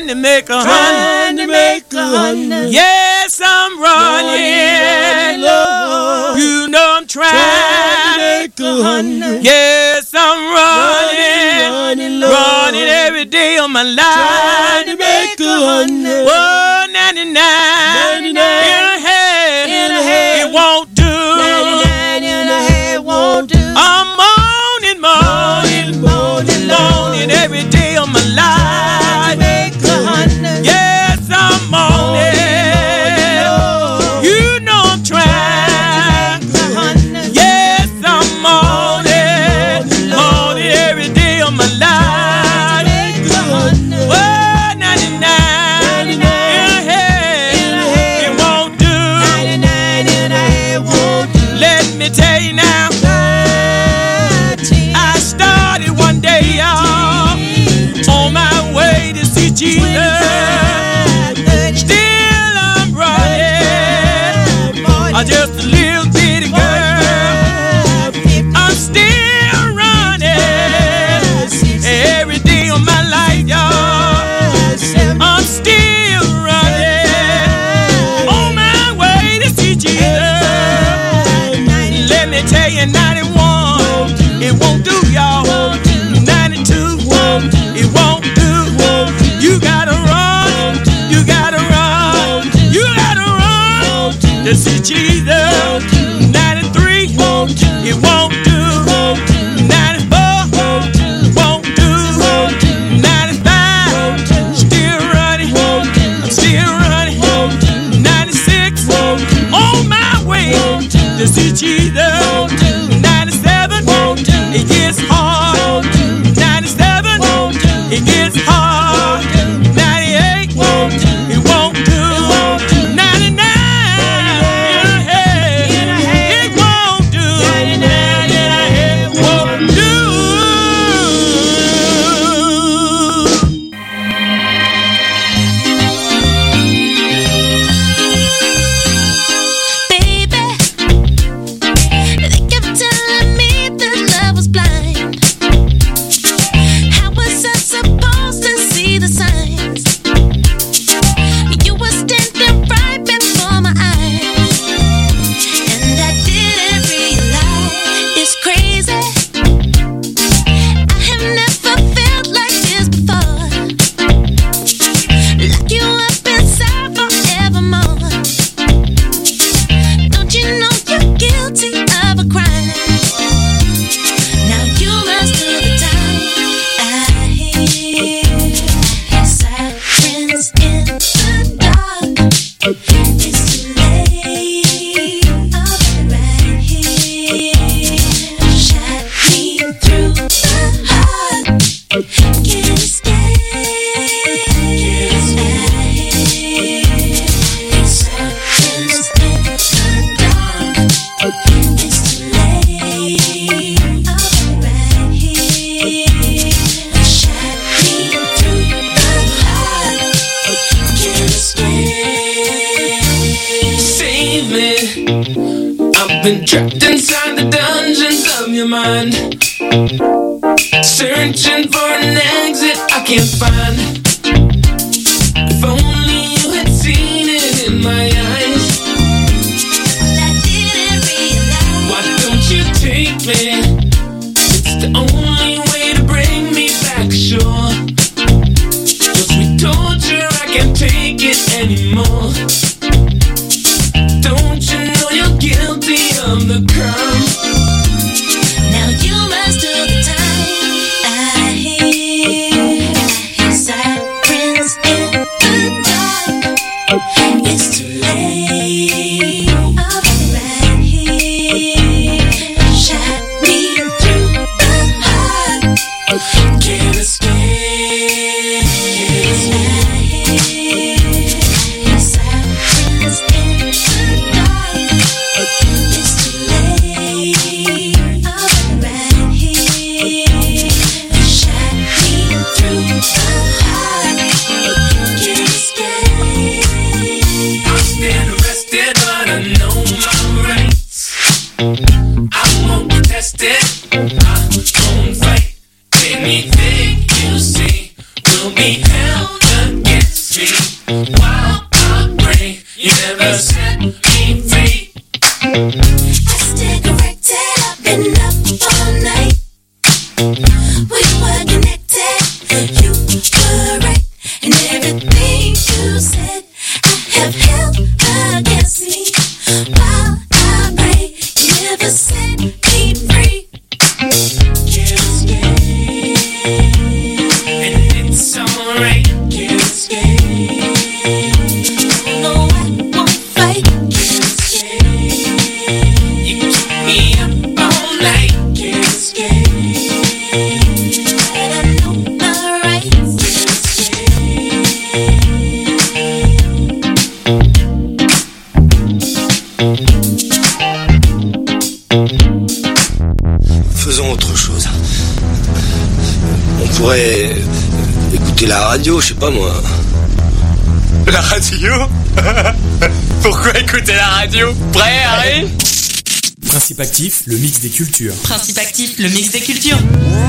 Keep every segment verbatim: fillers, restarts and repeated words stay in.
trying to make a trying to make a hundred. Yes, I'm running. Lord, you know I'm trying, trying to make a hundred. Yes, I'm running, running, running, running every day of my life. Trying to make a hundred. Whoa, ninety-nine, ninety-nine in a head, in a head. It won't do. ninety-nine in a head won't do. I'm moaning, moaning, moaning, moaning every day of my life. Make a hundred. Yes, I'm moaning. You know I'm trying. Yes, I'm moaning, moaning every day of my life. Oh, ninety-nine in a head, it won't do. ninety-nine in a head won't do. Let me tell you now. I started one day, y'all, on my way to see Jesus. Still I'm running, I'm just a little bitty girl. I'm still running every day of my life, y'all. I'm still running on my way to see Jesus. Let me tell you, ninety-one, it won't do, y'all. ninety-two, it won't do. You gotta run, you gotta run, you gotta run to see Jesus. ninety-three, it won't do. ninety-four, won't do. ninety-five, still running, I'm still running. ninety-six, on my way to see Jesus. ninety-seven, it gets hard. ninety-seven, it gets hard. ninety-eight, it won't do. ninety-nine, it won't do. ninety-nine, it won't do. Baby, they kept telling me that love was blind. How was I supposed to see the signs? You were standing right before my eyes, and I didn't realize it's crazy. I have never felt like this before. Lock you up inside forevermore. Don't you know you're guilty of a crime? Now you must do the time. I hear sirens in the dark. It's too late. I'll be right here. Shot me through the heart. Can't escape. I hear sirens in the dark. It's too late. I'll be right here. Shot me through the heart. Can't escape. Save me. I've been trapped inside the dungeons of your mind, searching for an exit I can't find. If only you had seen it in my eyes. I didn't realize. Why don't you take me? It's the only way to bring me back ashore. Your sweet torture, I can't take it anymore. Don't you know you're guilty of the crime? Now you must do the time. I hear, I hear sirens in the dark. It's too late. I'll be right here. Shot me through the heart. Can't escape. I hear, I hear sirens in the dark. It's too late. I'll be right here. Shot me through the heart. Can't escape. I stand arrested, but I know my rights. I won't contest it. I won't fight. Anything you see will be held against We were connected, you were right, and everything you said I have held against me. While I pray, you never set me free. Can't escape, and it's alright. Can't escape. No, I won't fight. Can't escape. You keep me up all night. Can't escape. But I know my rights. Faisons autre chose. On pourrait écouter la radio, je sais pas moi. La radio? Pourquoi écouter la radio? Prêt, Harry? Principe actif, le mix des cultures. Principe actif, le mix des cultures.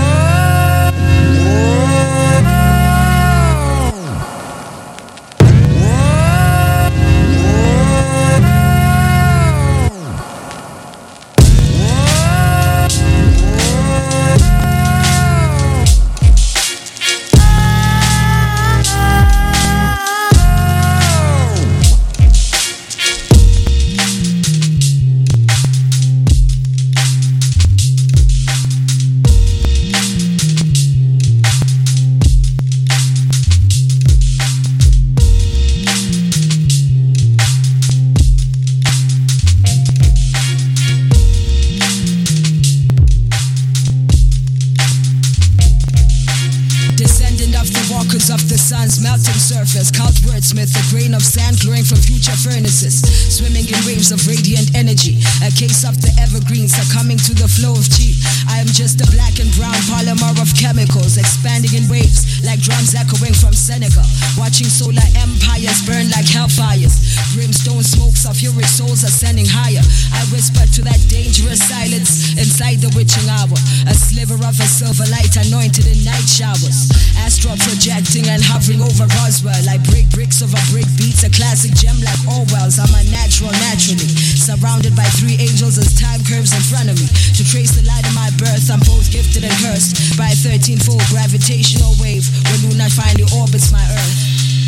Wordsmith, a grain of sand glowing from future furnaces, swimming in waves of radiant energy. A case of the evergreen succumbing to the flow of chi. I am just a black and brown polymer of chemicals, expanding in waves like drums echoing from Senegal. Watching solar empires burn like hellfires. Brimstone smokes of uric souls ascending higher. I whisper to that dangerous silence inside the witching hour. A sliver of a silver light anointed in night showers. Astral projecting and hovering over Roswell. I break bricks over brick beats, a classic gem like Orwell's. I'm a natural naturally, surrounded by three angels as time curves in front of me. To trace the light of my birth, I'm both gifted and cursed by a thirteen-fold gravitational wave when Luna finally orbits my earth.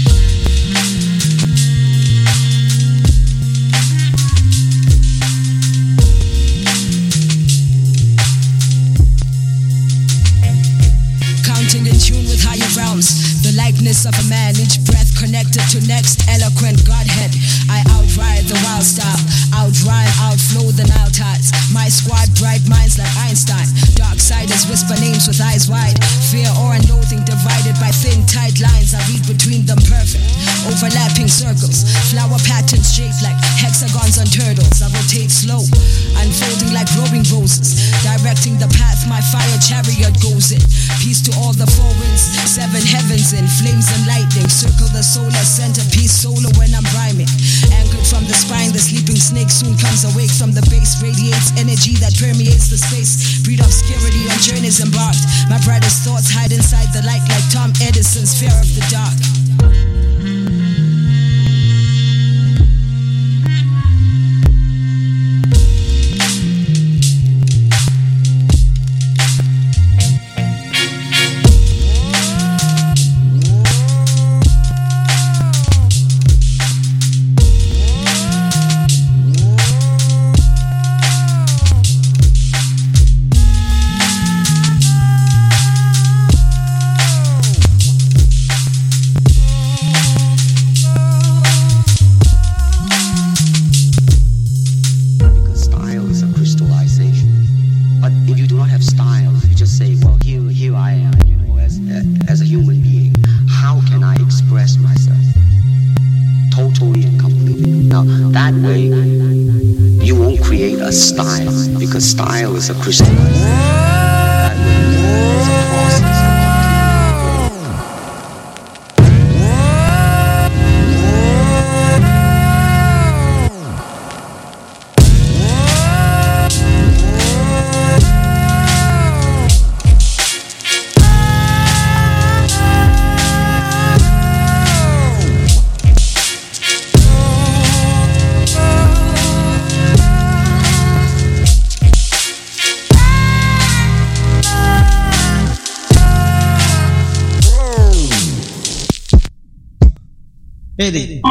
Counting in tune with higher realms, the likeness of a man, each breath connected to next eloquent Godhead. I outride the wild style, outrhyme, outflow the Nile tides. My squad bright minds like Einstein. Darksiders whisper names with eyes wide. Fear, awe, and loathing divided by thin, tight lines. I read between them perfect, overlapping circles. Flower patterns shaped like hexagons on turtles. I rotate slow, unfolding like glowing roses, directing the path my fire chariot goes in. Peace to all the four winds, seven heavens in flames and lightning. Circle the solar centerpiece solo when I'm rhyming. Anchored from the spine, the sleeping snake soon comes awake from the base. Radiates energy that permeates the space. Breed obscurity on journeys embarked. My brightest thoughts hide inside the light like Tom Edison's fear of the dark. Style is a crystallization. That way is a process. I Eddie.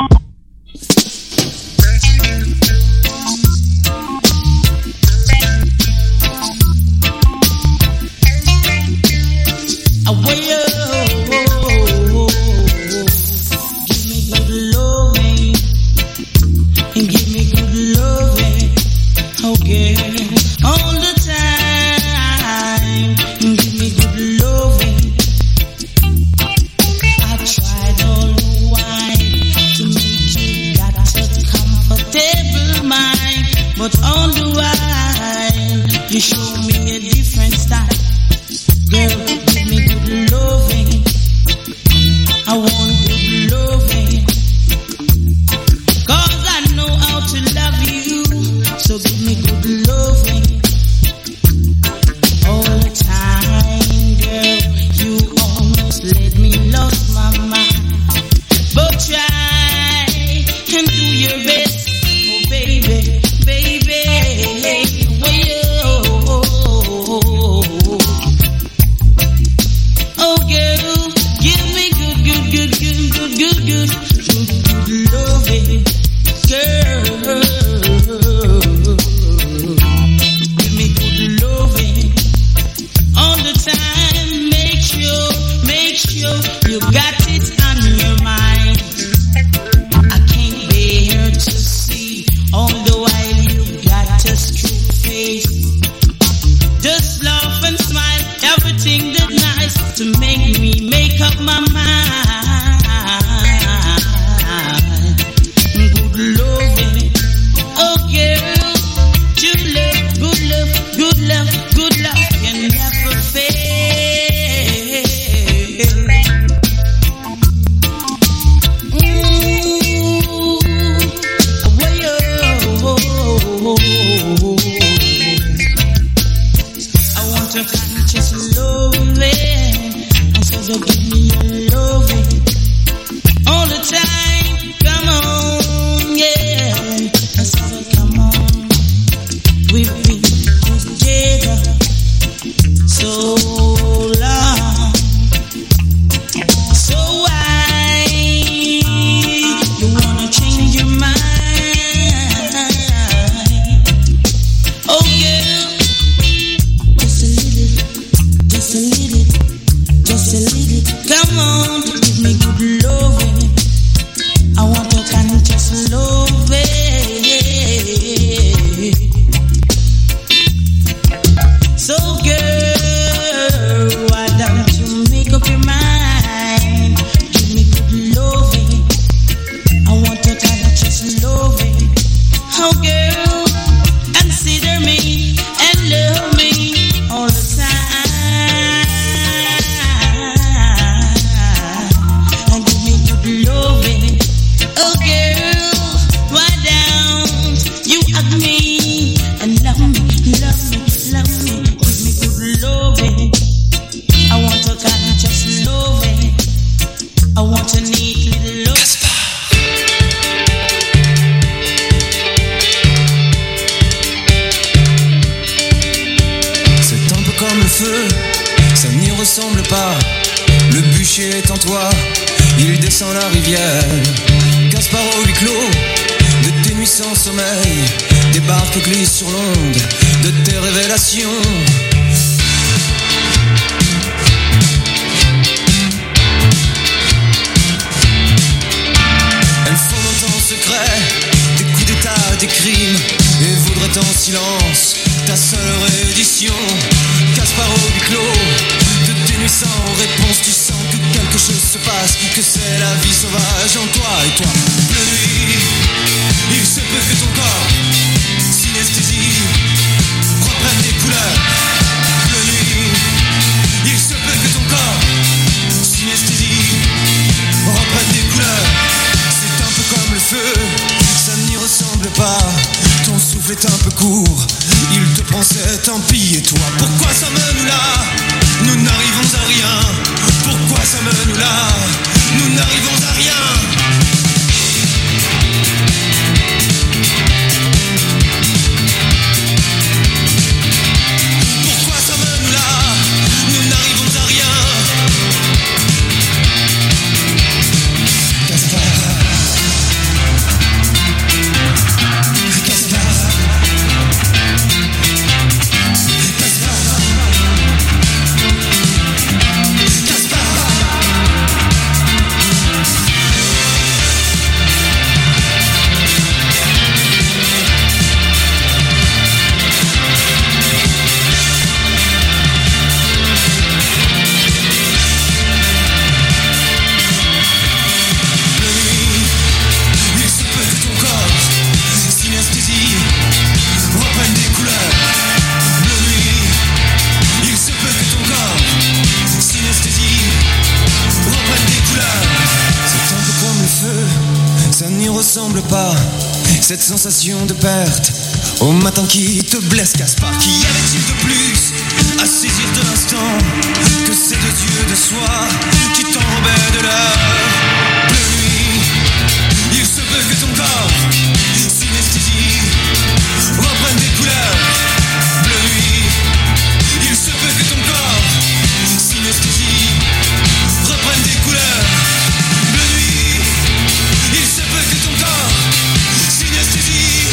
ressemble pas, cette sensation de perte au matin qui te blesse, Gaspard. Qu'y avait-il de plus à saisir de l'instant que ces deux yeux de soie qui t'enrobaient de l'heure? Bleu nuit, il se peut que ton corps, synesthésie, reprenne des couleurs. Bleu nuit, il se peut que ton corps, synesthésie, reprenne des couleurs. Bleu nuit, il se peut que ton corps, synesthésie.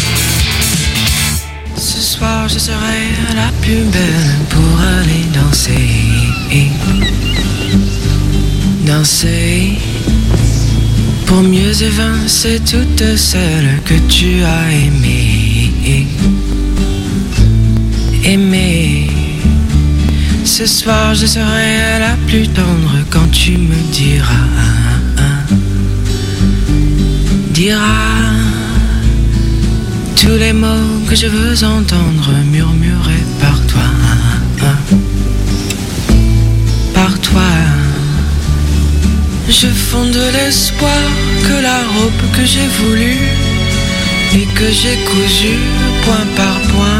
Ce soir je serai la plus belle pour aller danser. Danser pour mieux évincer toutes celles que tu as aimées. Aimer. Ce soir je serai la plus tendre quand tu me diras, diras tous les mots que je veux entendre murmurés par toi, par toi. Je fonde l'espoir que la robe que j'ai voulue et que j'ai cousue point par point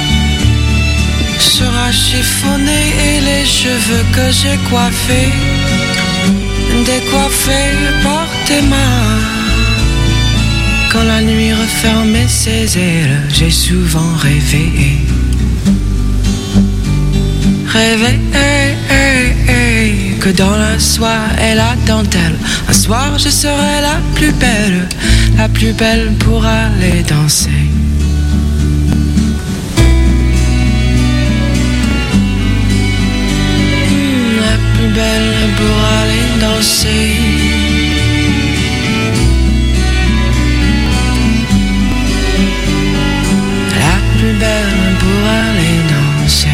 sera chiffonnée, et les cheveux que j'ai coiffés décoiffés par tes mains. Quand la nuit refermait ses ailes, j'ai souvent rêvé, rêvé hey, hey, hey, que dans la soie et la dentelle, un soir je serai la plus belle, la plus belle pour aller danser. Mmh, la plus belle pour aller danser. Plus belle pour aller danser.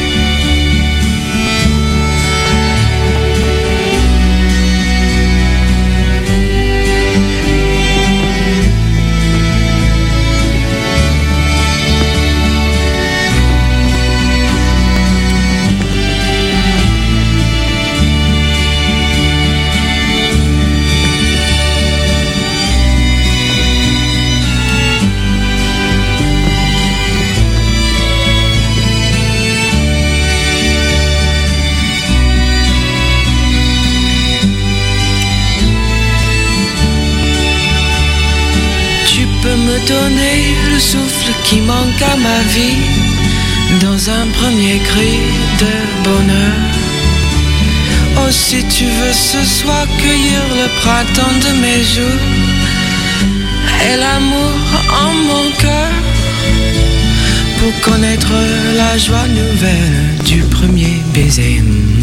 Donner le souffle qui manque à ma vie dans un premier cri de bonheur. Oh, si tu veux ce soir cueillir le printemps de mes jours et l'amour en mon cœur, pour connaître la joie nouvelle du premier baiser.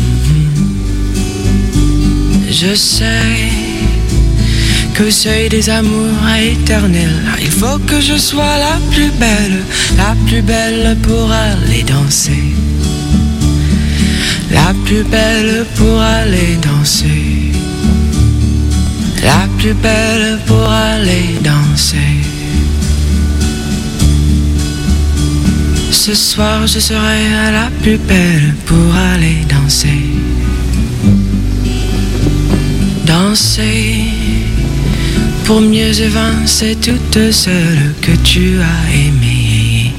Je sais qu'au seuil des amours éternels, il faut que je sois la plus belle, la plus belle pour aller danser. La plus belle pour aller danser. La plus belle pour aller danser. Ce soir je serai la plus belle pour aller danser. Danser pour mieux évincer toutes celles que tu as aimées.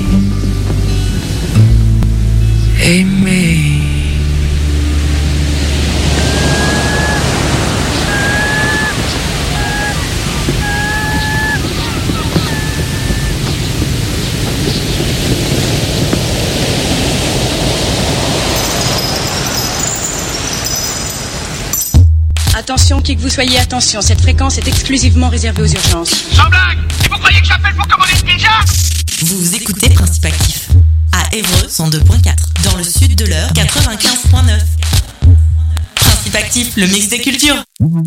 Aimées. Attention, qui que vous soyez, attention, cette fréquence est exclusivement réservée aux urgences. Sans blague! Vous croyez que j'appelle pour commander une pizza? Vous écoutez Principe Actif à Évreux cent deux point quatre, dans le sud de l'Eure quatre-vingt-quinze point neuf. Principe Actif, le mix des cultures.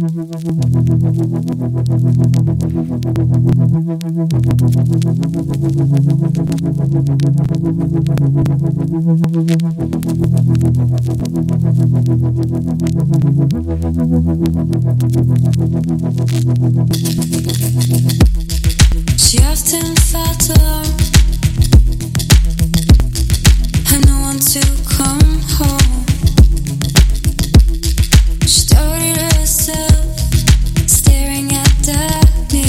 She often felt alone and no one to come home. She started herself staring at the mirror.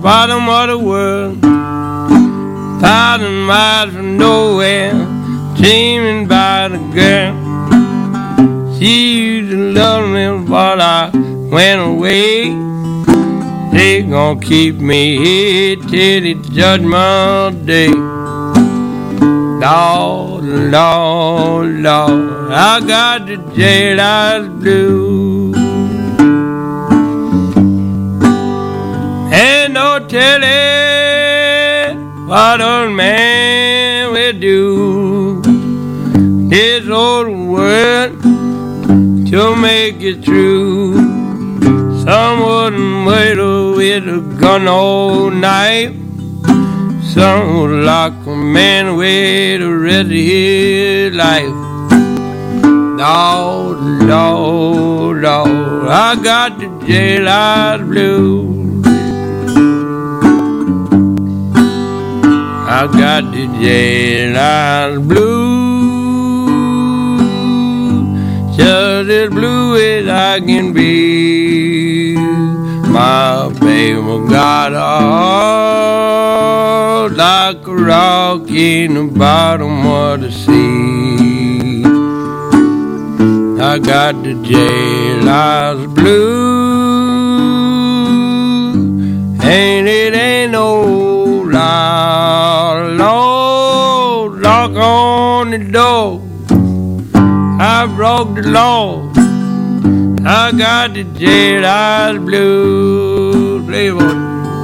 bottom of the world, thousand miles from nowhere, dreaming about a girl. She used to love me, but I went away. They gon' keep me here till the judgment day. Lord, Lord, Lord, I got the jailhouse blues. Ain't no telling what old man will do. This old world to make it true. Some wouldn't wait with a gun all night. Some would lock a man away the rest of his life. Lord, Lord, Lord, I got the jailhouse blues. I got the jailhouse blues, just as blue as I can be. My baby got a heart like a rock in the bottom of the sea. I got the jailhouse blues, and it ain't no lie. Lord, lock on the door. I broke the law. I got the jailhouse blues. Play one.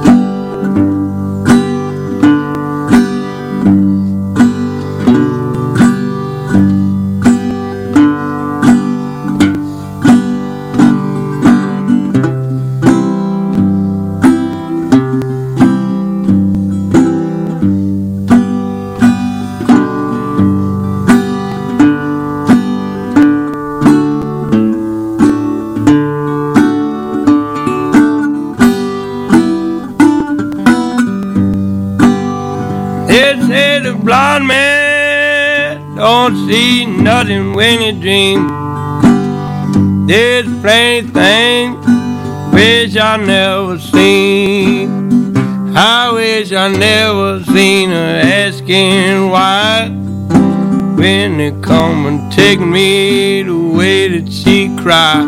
Blind man don't see nothing when he dreams. There's plenty things wish I never seen. I wish I never seen her asking why. When they come and take me the way that she cried.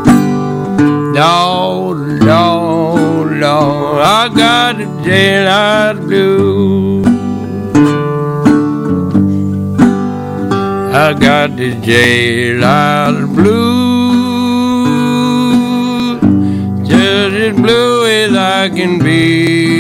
Lord, Lord, Lord, I got the jailhouse blues. I got the jailhouse blues, just as blue as I can be.